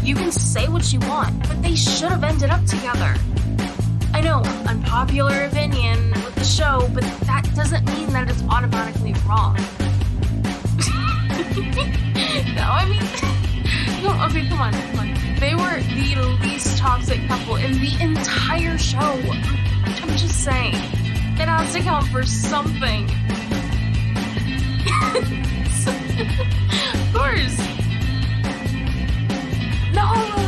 you can say what you want, but they should have ended up together. I know, unpopular opinion with the show, but that doesn't mean that it's automatically wrong. No, I mean, no, okay, come on. They were the least toxic couple in the entire show. I'm just saying, it has to count for something. Of course. No,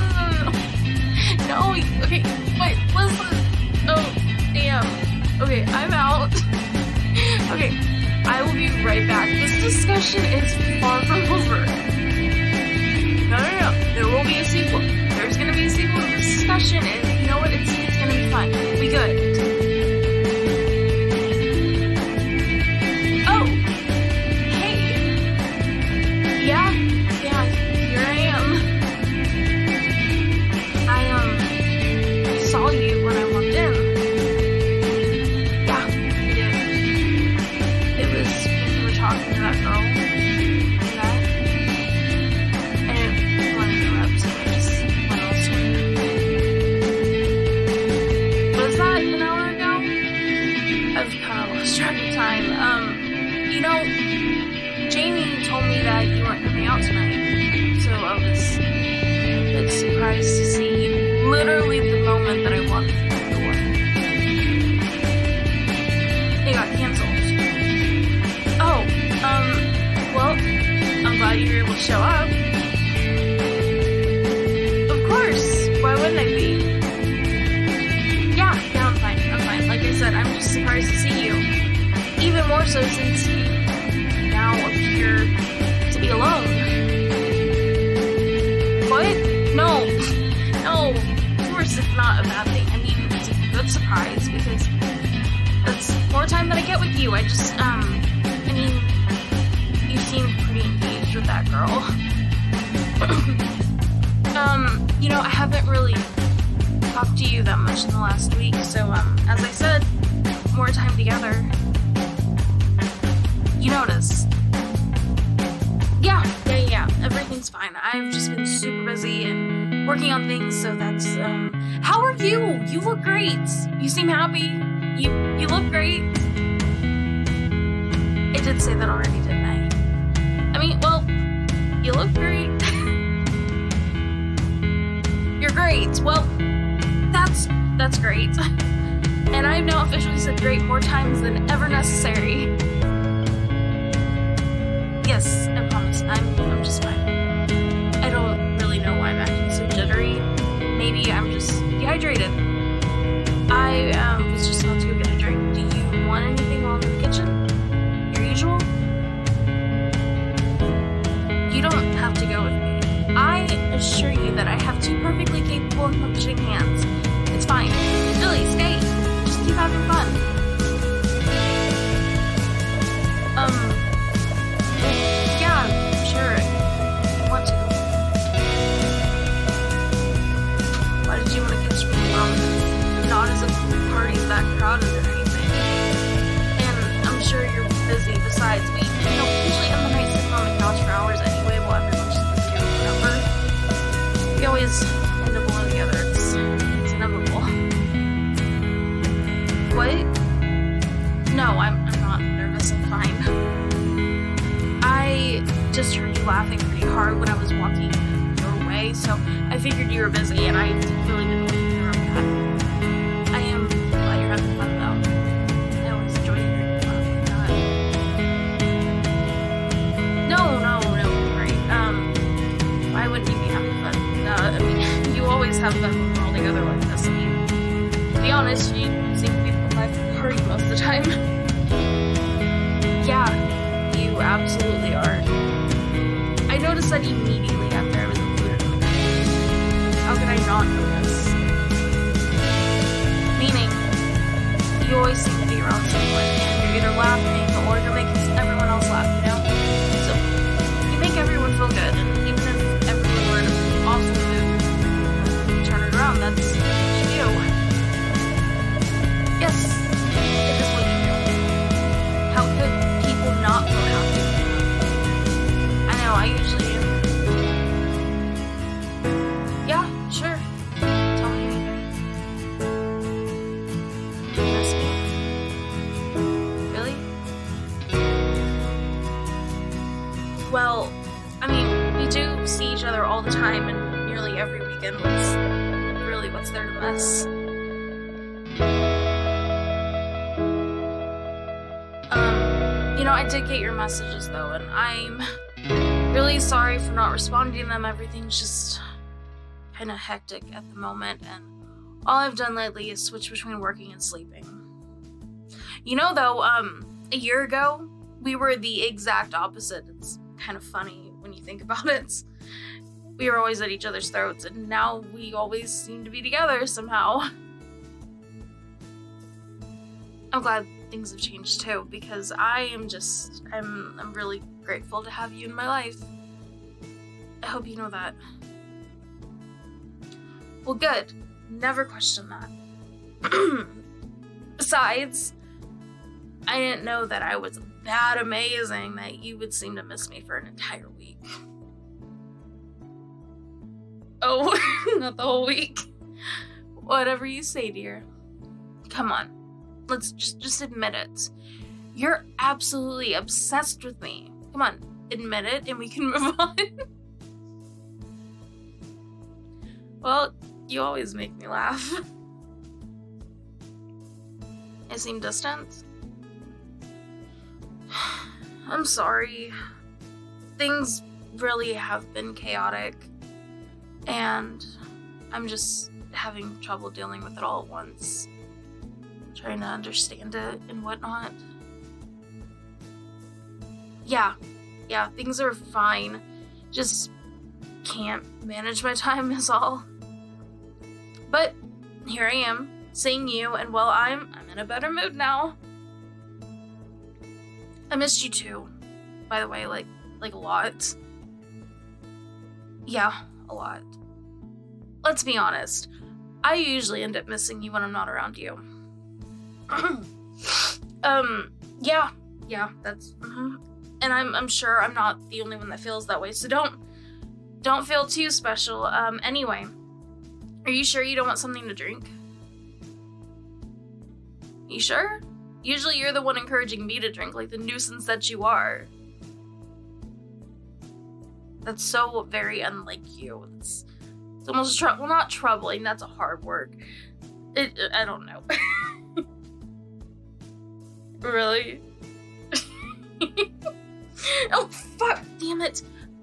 okay, wait, listen. Oh, damn. Okay, I'm out. Okay, I will be right back. This discussion is far from over. No. There will be a sequel. There's gonna be a sequel to this discussion, and you know what? It's gonna be fun. It'll be good. Oh! Hey! Yeah, here I am. I saw you when I walked in. Yeah, you did. It was when you were talking to that girl. You know, Jamie told me that you weren't coming out tonight, so I was a bit surprised to see you literally the moment that I walked through the door. It got canceled. Oh, well, I'm glad you were able to show up. Of course, why wouldn't I be? Yeah, I'm fine. Like I said, I'm just surprised to see you. Even more so since you now appear to be alone. What? No, of course it's not a bad thing. I mean, it's a good surprise because that's more time that I get with you. I just, I mean, you seem pretty engaged with that girl. You know, I haven't really talked to you that much in the last week, so, as I said, more time together. You notice. Yeah, everything's fine. I've just been super busy and working on things, so that's, how are you? You look great. You seem happy. You look great. I did say that already, didn't I? I mean, well, you look great. You're great. Well, that's great. And I've now officially said great more times than ever necessary. Yes, I promise. I'm just fine. I don't really know why I'm acting so jittery. Maybe I'm just dehydrated. I was just about to go get a drink. Do you want anything while I'm in the kitchen? Your usual? You don't have to go with me. I assure you that I have two perfectly capable and functioning hands. It's fine. Really, stay. Just keep having fun. Yeah, sure. I want to. Why did you want to catch me? Well, not as if the party's that crowded or anything. And I'm sure you're busy. Besides, we usually end the night sitting on the couch for hours anyway while everyone's just busy doing whatever. We always end up alone together. It's inevitable. What? No, I'm not nervous. I'm fine. I just heard you laughing pretty hard when I was walking your way, so I figured you were busy, and I really didn't want to interrupt that. I am glad you're having fun, though. I always enjoy hearing you laugh like that. No, great. Why wouldn't you be having fun? I mean, you always have fun when we're all together like this. I mean, to be honest, you seem to be the life of the party most of the time. Yeah, you absolutely are. I noticed that immediately after I was included in the group. How could I not notice? Meaning, you always seem to be around someone, and you're either laughing or you're making everyone else laugh, you know? So, you make everyone feel good, and even if everyone were in an awesome mood, turn it around, that's what you do. Yes, it is what you do. How could people not feel happy? I know, I usually do. other all the time and nearly every weekend. What's there to miss? I did get your messages though, and I'm really sorry for not responding to them. Everything's just kind of hectic at the moment, and all I've done lately is switch between working and sleeping. Though, a year ago, we were the exact opposite. It's kind of funny when you think about it. We were always at each other's throats, and now we always seem to be together somehow. I'm glad things have changed too, because I'm really grateful to have you in my life. I hope you know that. Well, good. Never question that. Besides, I didn't know that I was that amazing that you would seem to miss me for an entire week. Oh, not the whole week. Whatever you say, dear. Come on. Let's just admit it. You're absolutely obsessed with me. Come on, admit it and we can move on. Well, you always make me laugh. I seem distant. I'm sorry. Things really have been chaotic, and I'm just having trouble dealing with it all at once. Trying to understand it and whatnot. Yeah, things are fine. Just can't manage my time is all. But here I am, seeing you, and well, I'm in a better mood now. I missed you too, by the way, like a lot. Yeah, a lot. Let's be honest. I usually end up missing you when I'm not around you. Yeah, that's, and I'm sure I'm not the only one that feels that way, so don't feel too special. Anyway, are you sure you don't want something to drink? You sure? Usually you're the one encouraging me to drink, like the nuisance that you are. That's so very unlike you. It's almost not troubling, that's a hard word. I don't know. Really? Oh, fuck, damn it.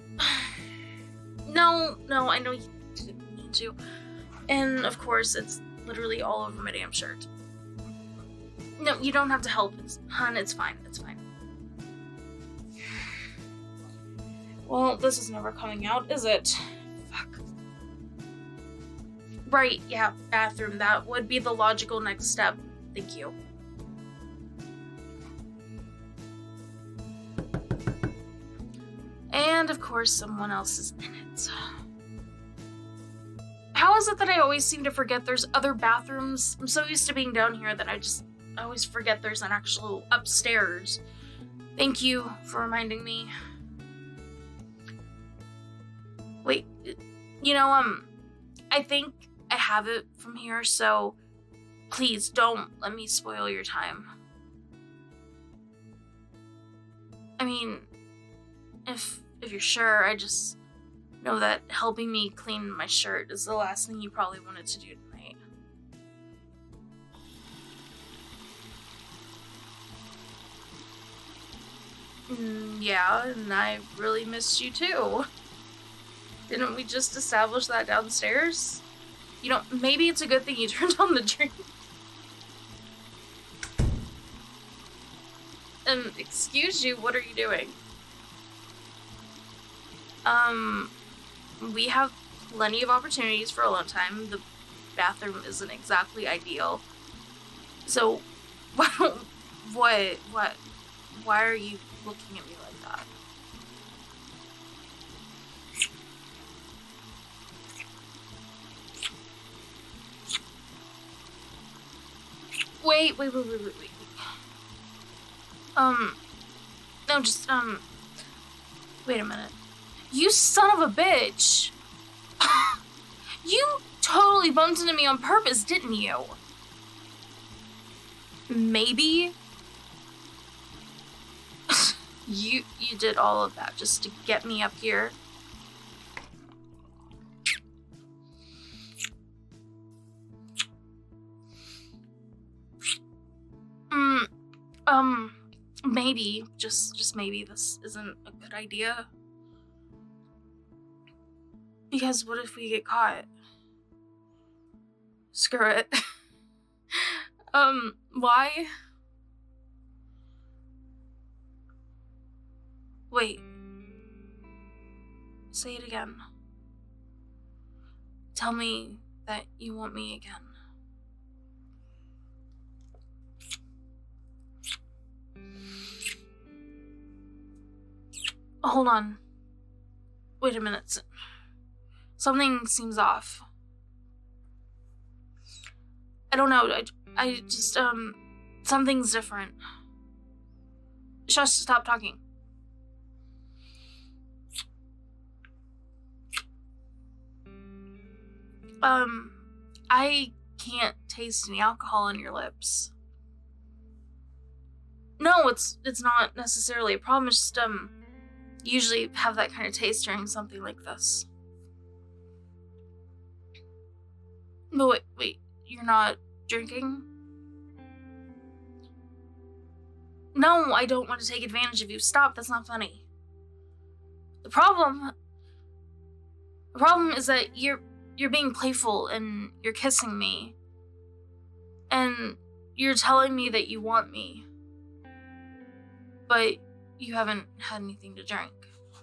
No, I know you didn't mean to. And, of course, it's literally all over my damn shirt. No, you don't have to help. It's fine. Well, this is never coming out, is it? Fuck. Right, yeah, bathroom. That would be the logical next step. Thank you. And, of course, someone else is in it. How is it that I always seem to forget there's other bathrooms? I'm so used to being down here that I always forget there's an actual upstairs. Thank you for reminding me. Wait, I think I have it from here, so please don't let me spoil your time. I mean, if you're sure, I just know that helping me clean my shirt is the last thing you probably wanted to do tonight. Yeah, and I really missed you too. Didn't we just establish that downstairs? Maybe it's a good thing you turned on the drink. Excuse you, what are you doing? We have plenty of opportunities for alone time. The bathroom isn't exactly ideal. So, why are you looking at me like that? Wait. No, just, wait a minute. You son of a bitch! You totally bumped into me on purpose, didn't you? Maybe? You did all of that just to get me up here? maybe, just maybe, this isn't a good idea. Because what if we get caught? Screw it. Why? Wait. Say it again. Tell me that you want me again. Hold on. Wait a minute. Something seems off. I don't know. I just, something's different. Shush, stop talking. I can't taste any alcohol on your lips. No, it's not necessarily a problem. It's just, usually have that kind of taste during something like this. But wait, you're not drinking? No, I don't want to take advantage of you. Stop, that's not funny. The problem is that you're being playful and you're kissing me. And you're telling me that you want me. But you haven't had anything to drink.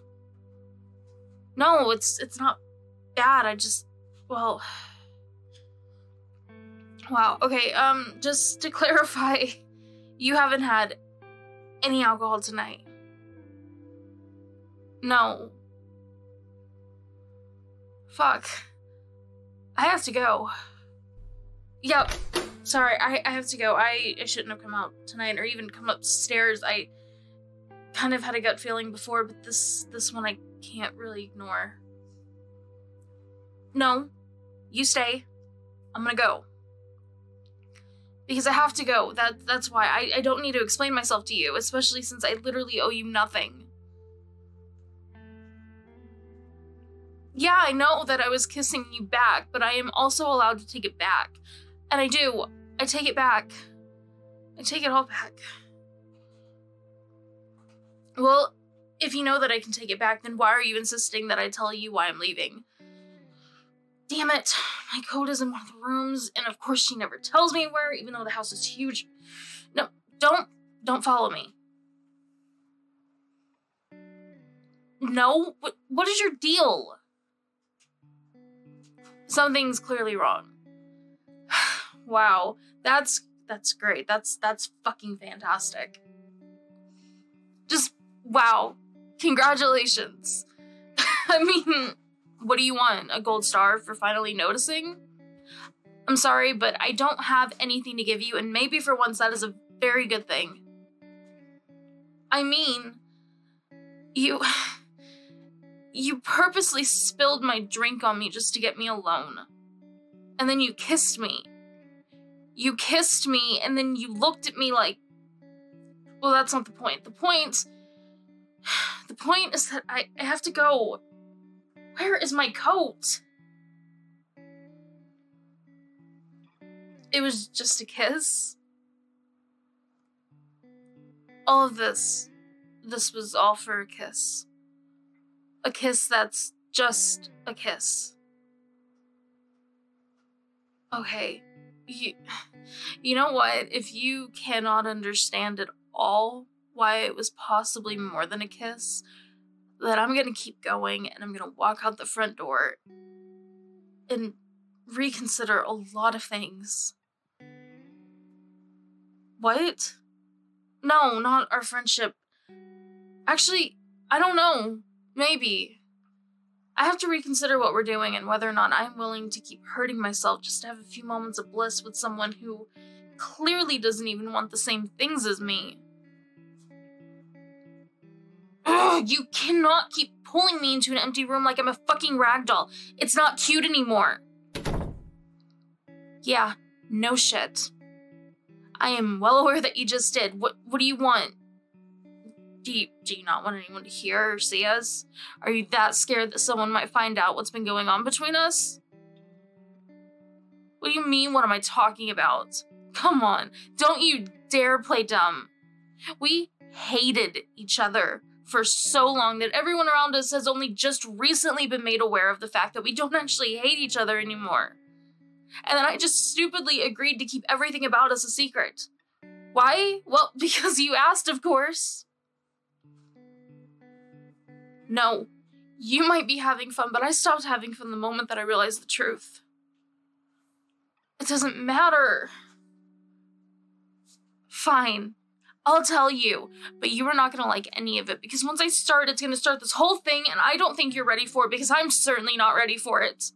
No, it's not bad. I just, well... Wow, okay, just to clarify, you haven't had any alcohol tonight. No. Fuck. I have to go. Yep. Sorry, I have to go. I shouldn't have come out tonight or even come upstairs. I kind of had a gut feeling before, but this one I can't really ignore. No. You stay. I'm gonna go. Because I have to go. That's why. I don't need to explain myself to you, especially since I literally owe you nothing. Yeah, I know that I was kissing you back, but I am also allowed to take it back. And I do. I take it back. I take it all back. Well, if you know that I can take it back, then why are you insisting that I tell you why I'm leaving? Damn it, my coat is in one of the rooms, and of course she never tells me where, even though the house is huge. No, don't follow me. No? What is your deal? Something's clearly wrong. Wow, that's great. That's fucking fantastic. Just, wow. Congratulations. I mean... What do you want? A gold star for finally noticing? I'm sorry, but I don't have anything to give you, and maybe for once that is a very good thing. I mean, you purposely spilled my drink on me just to get me alone. And then you kissed me. You kissed me, and then you looked at me like... Well, that's not the point. The point is that I have to go. Where is my coat? It was just a kiss. All of this was all for a kiss. A kiss that's just a kiss. Okay, you know what? If you cannot understand at all why it was possibly more than a kiss, that I'm gonna keep going and I'm gonna walk out the front door and reconsider a lot of things. What? No, not our friendship. Actually, I don't know. Maybe. I have to reconsider what we're doing and whether or not I'm willing to keep hurting myself just to have a few moments of bliss with someone who clearly doesn't even want the same things as me. You cannot keep pulling me into an empty room like I'm a fucking ragdoll. It's not cute anymore. Yeah, no shit. I am well aware that you just did. What do you want? Do you not want anyone to hear or see us? Are you that scared that someone might find out what's been going on between us? What do you mean, what am I talking about? Come on, don't you dare play dumb. We hated each other for so long that everyone around us has only just recently been made aware of the fact that we don't actually hate each other anymore. And then I just stupidly agreed to keep everything about us a secret. Why? Well, because you asked, of course. No, you might be having fun, but I stopped having fun the moment that I realized the truth. It doesn't matter. Fine, I'll tell you, but you are not going to like any of it, because once I start, it's going to start this whole thing, and I don't think you're ready for it, because I'm certainly not ready for it.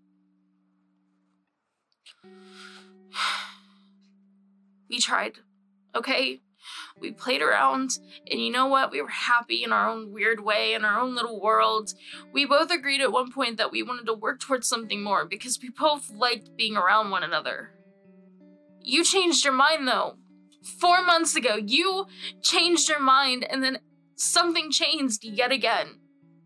We tried, okay? We played around, and you know what? We were happy in our own weird way, in our own little world. We both agreed at one point that we wanted to work towards something more, because we both liked being around one another. You changed your mind, though. 4 months ago, you changed your mind, and then something changed yet again.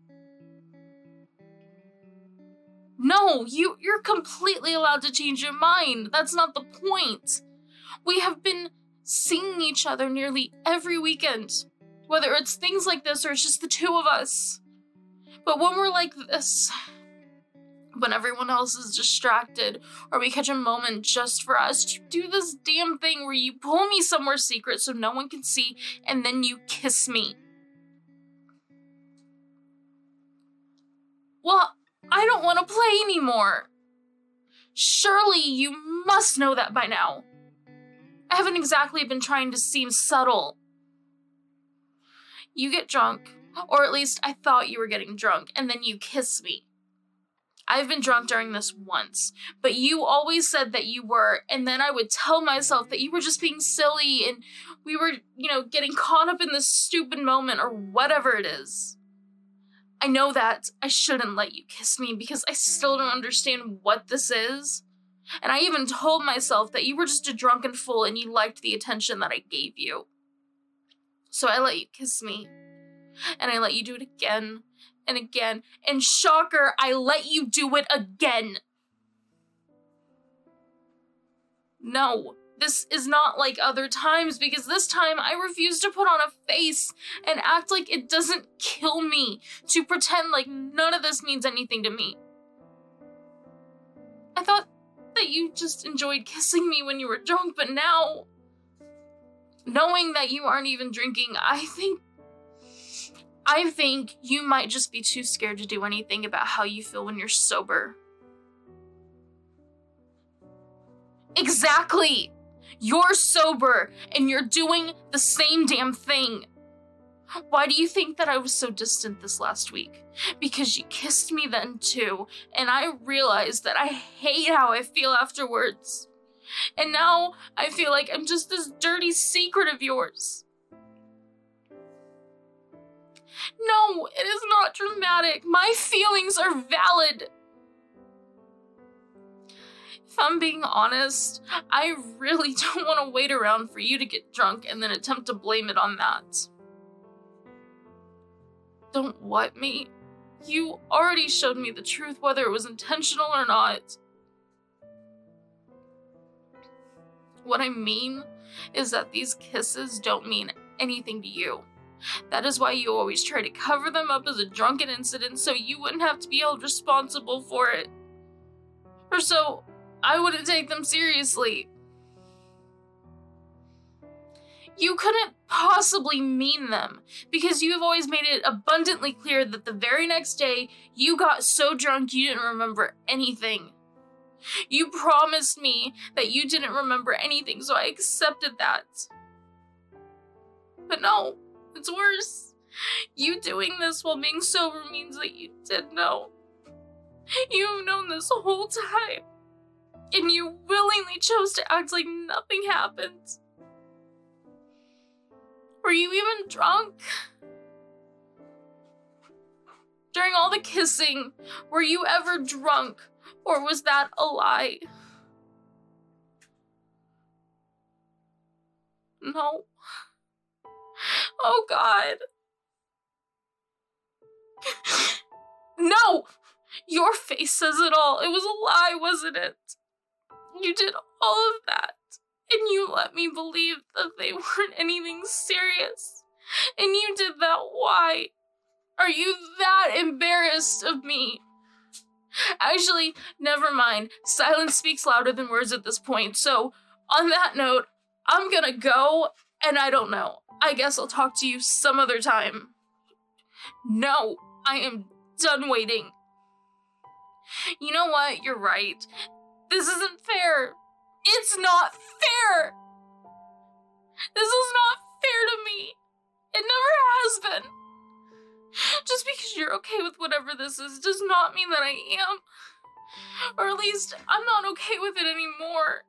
No, you're completely allowed to change your mind. That's not the point. We have been seeing each other nearly every weekend, whether it's things like this or it's just the two of us. But when we're like this, when everyone else is distracted, or we catch a moment just for us, you do this damn thing where you pull me somewhere secret so no one can see, and then you kiss me. Well, I don't want to play anymore. Surely you must know that by now. I haven't exactly been trying to seem subtle. You get drunk, or at least I thought you were getting drunk, and then you kiss me. I've been drunk during this once, but you always said that you were, and then I would tell myself that you were just being silly, and we were, getting caught up in this stupid moment, or whatever it is. I know that I shouldn't let you kiss me because I still don't understand what this is. And I even told myself that you were just a drunken fool and you liked the attention that I gave you. So I let you kiss me. And I let you do it again and again. And shocker, I let you do it again. No, this is not like other times, because this time I refuse to put on a face and act like it doesn't kill me, to pretend like none of this means anything to me. I thought that you just enjoyed kissing me when you were drunk, but now, knowing that you aren't even drinking, I think you might just be too scared to do anything about how you feel when you're sober. Exactly! You're sober, and you're doing the same damn thing. Why do you think that I was so distant this last week? Because you kissed me then too, and I realized that I hate how I feel afterwards. And now I feel like I'm just this dirty secret of yours. No, it is not dramatic. My feelings are valid. If I'm being honest, I really don't want to wait around for you to get drunk and then attempt to blame it on that. Don't what me? You already showed me the truth, whether it was intentional or not. What I mean is that these kisses don't mean anything to you. That is why you always try to cover them up as a drunken incident so you wouldn't have to be held responsible for it. Or so I wouldn't take them seriously. You couldn't possibly mean them, because you have always made it abundantly clear that the very next day you got so drunk you didn't remember anything. You promised me that you didn't remember anything, so I accepted that. But no, it's worse. You doing this while being sober means that you did know. You've known this whole time. And you willingly chose to act like nothing happened. Were you even drunk? During all the kissing, were you ever drunk? Or was that a lie? No. Oh God. No! Your face says it all. It was a lie, wasn't it? You did all of that, and you let me believe that they weren't anything serious. And you did that. Why? Are you that embarrassed of me? Actually, never mind. Silence speaks louder than words at this point. So, on that note, I'm gonna go, and I don't know. I guess I'll talk to you some other time. No, I am done waiting. You know what? You're right. This isn't fair. It's not fair. This is not fair to me. It never has been. Just because you're okay with whatever this is does not mean that I am. Or at least, I'm not okay with it anymore.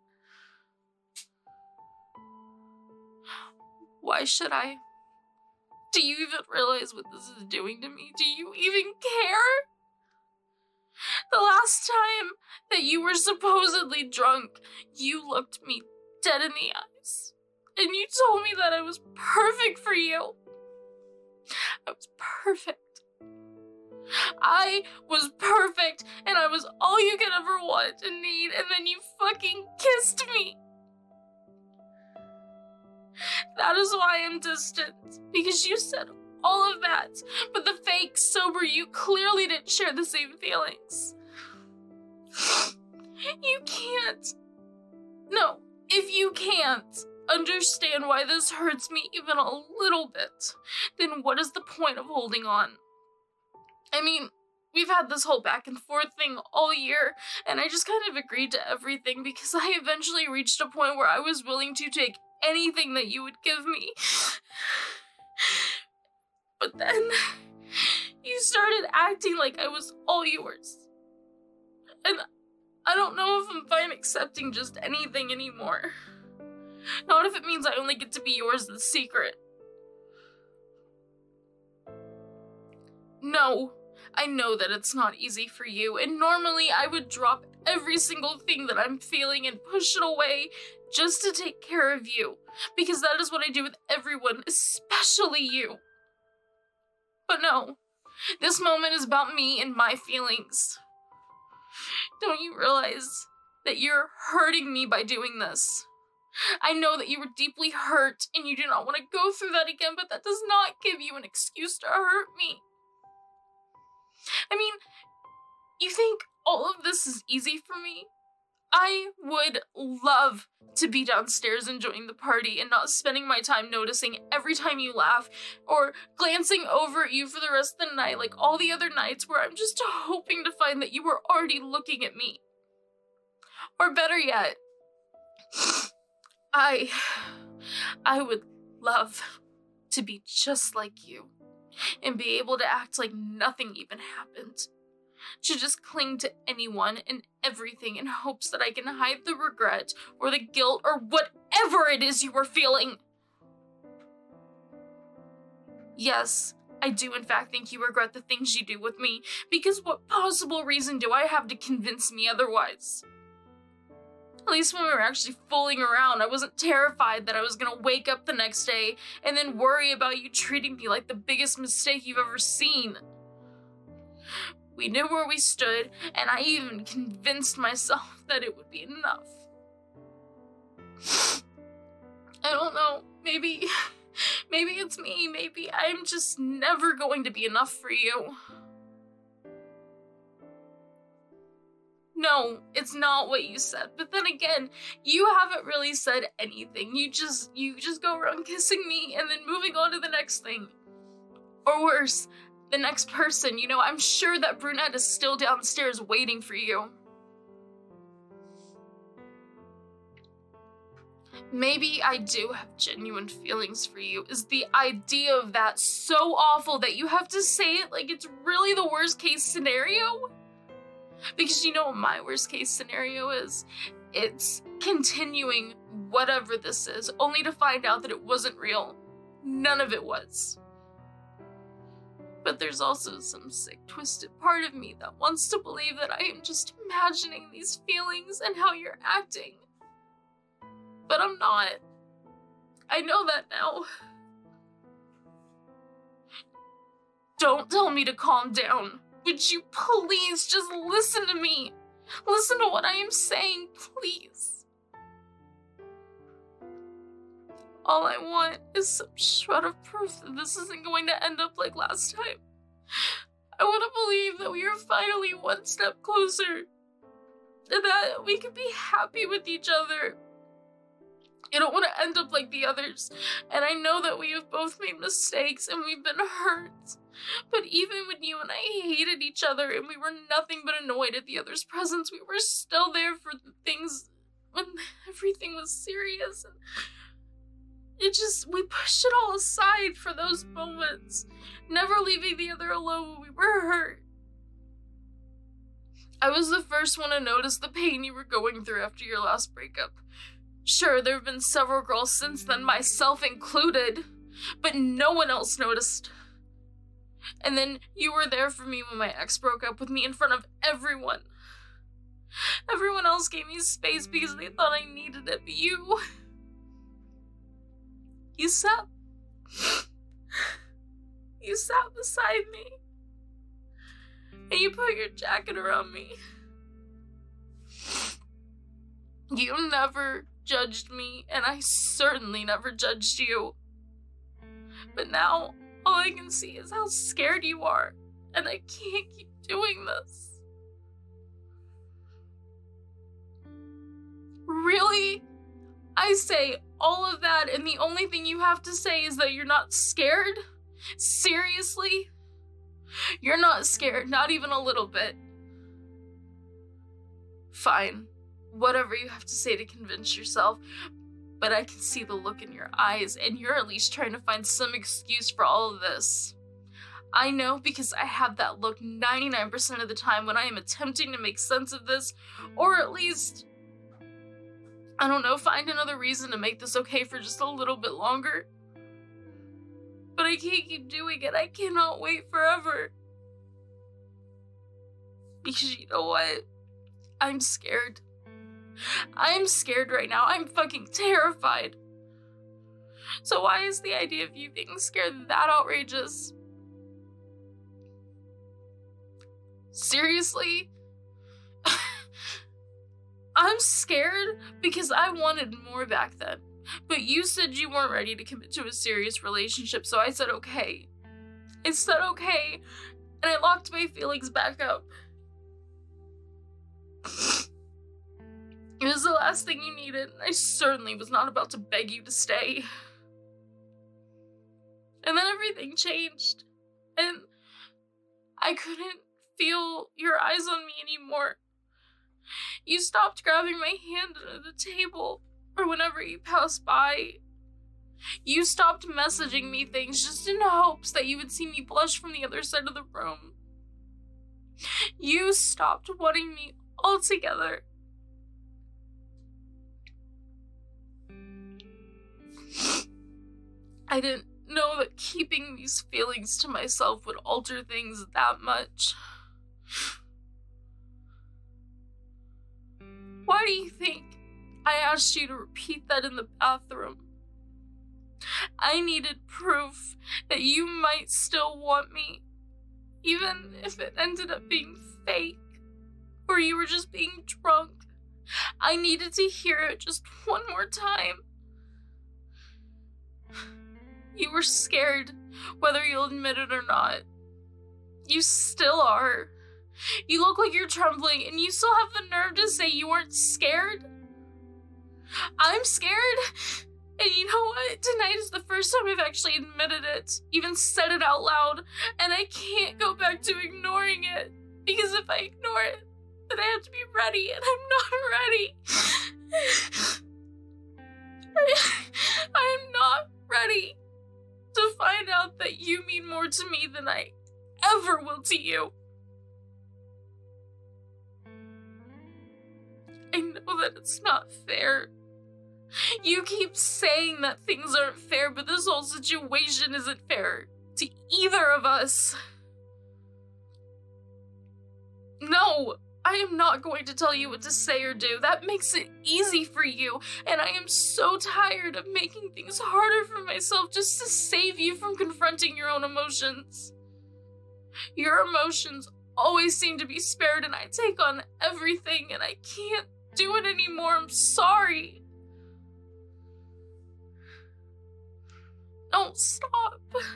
Why should I? Do you even realize what this is doing to me? Do you even care? The last time that you were supposedly drunk, you looked me dead in the eyes. And you told me that I was perfect for you. I was perfect. I was perfect, and I was all you could ever want and need, and then you fucking kissed me. That is why I'm distant, because you said all of that, but the fake, sober you clearly didn't share the same feelings. You can't. No, if you can't understand why this hurts me even a little bit, then what is the point of holding on? I mean, we've had this whole back and forth thing all year, and I just kind of agreed to everything because I eventually reached a point where I was willing to take anything that you would give me. But then, you started acting like I was all yours. And I don't know if I'm fine accepting just anything anymore. Not if it means I only get to be yours in secret. No, I know that it's not easy for you, and normally I would drop every single thing that I'm feeling and push it away just to take care of you, because that is what I do with everyone, especially you. But no, this moment is about me and my feelings. Don't you realize that you're hurting me by doing this? I know that you were deeply hurt and you do not want to go through that again, but that does not give you an excuse to hurt me. I mean, you think all of this is easy for me? I would love to be downstairs enjoying the party and not spending my time noticing every time you laugh or glancing over at you for the rest of the night like all the other nights where I'm just hoping to find that you were already looking at me. Or better yet, I would love to be just like you and be able to act like nothing even happened. To just cling to anyone and everything in hopes that I can hide the regret or the guilt or whatever it is you were feeling. Yes, I do in fact think you regret the things you do with me, because what possible reason do I have to convince me otherwise? At least when we were actually fooling around, I wasn't terrified that I was gonna wake up the next day and then worry about you treating me like the biggest mistake you've ever seen. We knew where we stood, and I even convinced myself that it would be enough. I don't know, maybe it's me, maybe I'm just never going to be enough for you. No, it's not what you said, but then again, you haven't really said anything. You just go around kissing me and then moving on to the next thing. Or worse, the next person. You know, I'm sure that brunette is still downstairs waiting for you. Maybe I do have genuine feelings for you. Is the idea of that so awful that you have to say it like it's really the worst case scenario? Because you know what my worst case scenario is? It's continuing whatever this is, only to find out that it wasn't real. None of it was. But there's also some sick, twisted part of me that wants to believe that I am just imagining these feelings and how you're acting. But I'm not. I know that now. Don't tell me to calm down. Would you please just listen to me? Listen to what I am saying, please. All I want is some shred of proof that this isn't going to end up like last time. I want to believe that we are finally one step closer, and that we can be happy with each other. I don't want to end up like the others, and I know that we have both made mistakes and we've been hurt. But even when you and I hated each other and we were nothing but annoyed at the other's presence, we were still there for the things when everything was serious. And we pushed it all aside for those moments, never leaving the other alone when we were hurt. I was the first one to notice the pain you were going through after your last breakup. Sure, there have been several girls since then, myself included, but no one else noticed. And then you were there for me when my ex broke up with me in front of everyone. Everyone else gave me space because they thought I needed it, but you sat beside me, and you put your jacket around me. You never judged me, and I certainly never judged you. But now, all I can see is how scared you are, and I can't keep doing this. Really? I say all of that, and the only thing you have to say is that you're not scared? Seriously? You're not scared, not even a little bit. Fine. Whatever you have to say to convince yourself, but I can see the look in your eyes, and you're at least trying to find some excuse for all of this. I know because I have that look 99% of the time when I am attempting to make sense of this, or at least, I don't know, find another reason to make this okay for just a little bit longer. But I can't keep doing it. I cannot wait forever. Because you know what? I'm scared. I'm scared right now. I'm fucking terrified. So why is the idea of you being scared that outrageous? Seriously? I'm scared because I wanted more back then. But you said you weren't ready to commit to a serious relationship, so I said okay. I said okay, and I locked my feelings back up. It was the last thing you needed, and I certainly was not about to beg you to stay. And then everything changed, and I couldn't feel your eyes on me anymore. You stopped grabbing my hand under the table, or whenever you passed by. You stopped messaging me things just in hopes that you would see me blush from the other side of the room. You stopped wanting me altogether. I didn't know that keeping these feelings to myself would alter things that much. Why do you think I asked you to repeat that in the bathroom? I needed proof that you might still want me, even if it ended up being fake, or you were just being drunk. I needed to hear it just one more time. You were scared, whether you'll admit it or not. You still are. You look like you're trembling, and you still have the nerve to say you weren't scared? I'm scared, and you know what? Tonight is the first time I've actually admitted it, even said it out loud, and I can't go back to ignoring it, because if I ignore it, then I have to be ready, and I'm not ready. I'm not ready to find out that you mean more to me than I ever will to you. I know that it's not fair. You keep saying that things aren't fair, but this whole situation isn't fair to either of us. No, I am not going to tell you what to say or do. That makes it easy for you, and I am so tired of making things harder for myself just to save you from confronting your own emotions. Your emotions always seem to be spared, and I take on everything, and I can't do it anymore. I'm sorry. No, stop.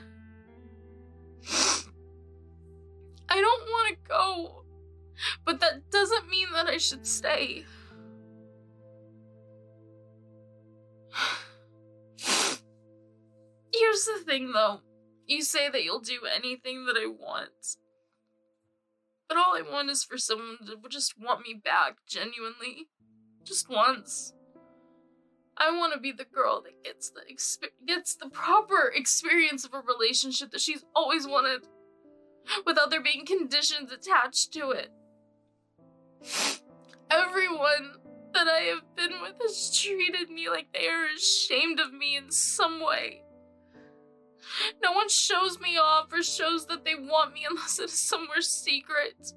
I don't want to go, but that doesn't mean that I should stay. Here's the thing, though. You say that you'll do anything that I want. But all I want is for someone to just want me back, genuinely. Just once. I want to be the girl that gets the proper experience of a relationship that she's always wanted, without there being conditions attached to it. Everyone that I have been with has treated me like they are ashamed of me in some way. No one shows me off or shows that they want me unless it is somewhere secret.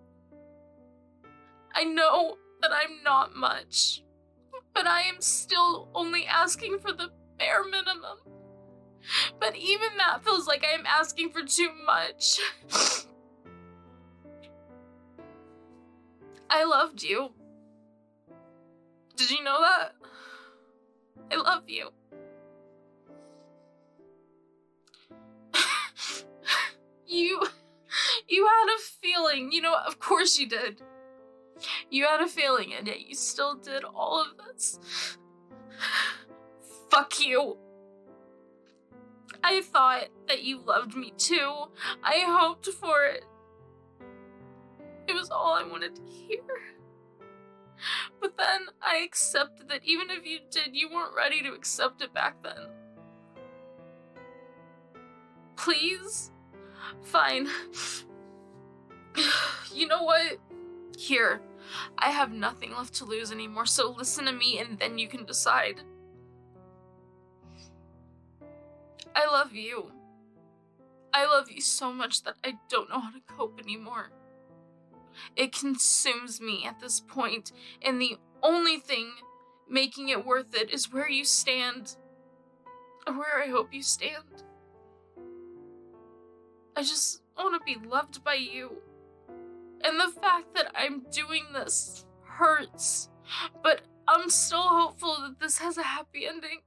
I know that I'm not much, but I am still only asking for the bare minimum. But even that feels like I am asking for too much. I loved you. Did you know that? I love you. You had a feeling, of course you did. You had a feeling, and yet you still did all of this. Fuck you. I thought that you loved me too. I hoped for it. It was all I wanted to hear. But then I accepted that even if you did, you weren't ready to accept it back then. Please? Fine. You know what? Here. I have nothing left to lose anymore, so listen to me and then you can decide. I love you. I love you so much that I don't know how to cope anymore. It consumes me at this point, and the only thing making it worth it is where you stand, or where I hope you stand. I just want to be loved by you. And the fact that I'm doing this hurts, but I'm still hopeful that this has a happy ending.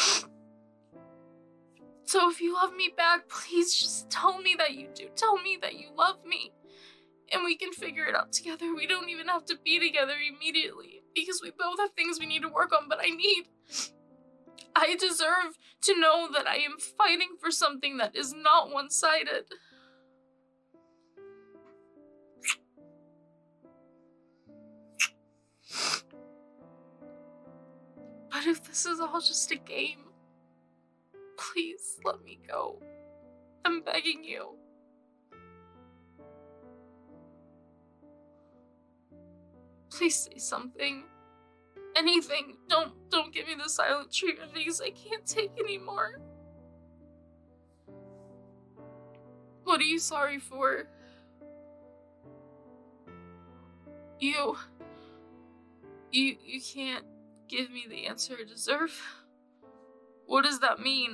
So if you love me back, please just tell me that you do. Tell me that you love me. And we can figure it out together. We don't even have to be together immediately, because we both have things we need to work on, but I deserve to know that I am fighting for something that is not one-sided. But if this is all just a game, please let me go. I'm begging you. Please say something. Anything. Don't give me the silent treatment, because I can't take anymore. What are you sorry for? You can't give me the answer I deserve? What does that mean?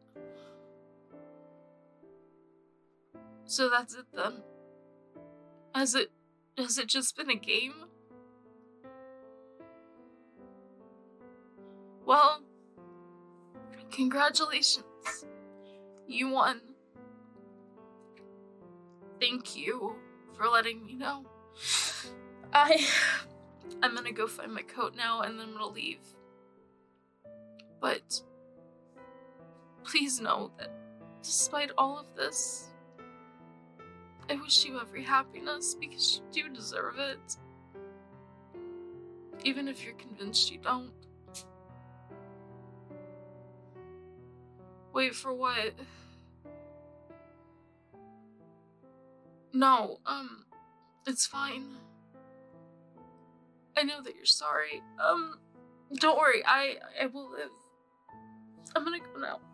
So that's it then? Has it just been a game? Well, congratulations. You won. Thank you for letting me know. I'm gonna go find my coat now, and then I'm gonna leave. But please know that despite all of this, I wish you every happiness, because you do deserve it. Even if you're convinced you don't. Wait, for what? No, it's fine. I know that you're sorry. Don't worry, I will live. I'm gonna go now.